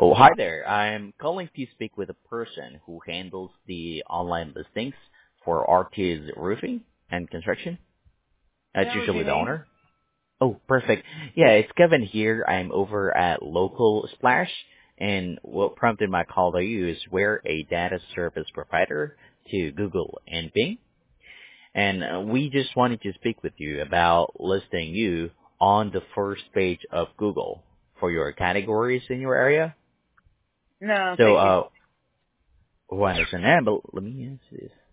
Oh, hi there. I'm calling to speak with a person who handles the online listings for RT's roofing and construction. That's Yeah, what's usually your the name? owner. Oh, perfect. Yeah, it's Kevin here. I'm over at Local Splash, and what prompted my call to you is we're a data service provider to Google and Bing, and we just wanted to speak with you about listing you on the first page of Google for your categories in your area. No, So, thank you. oh, I understand that, but let me ask this.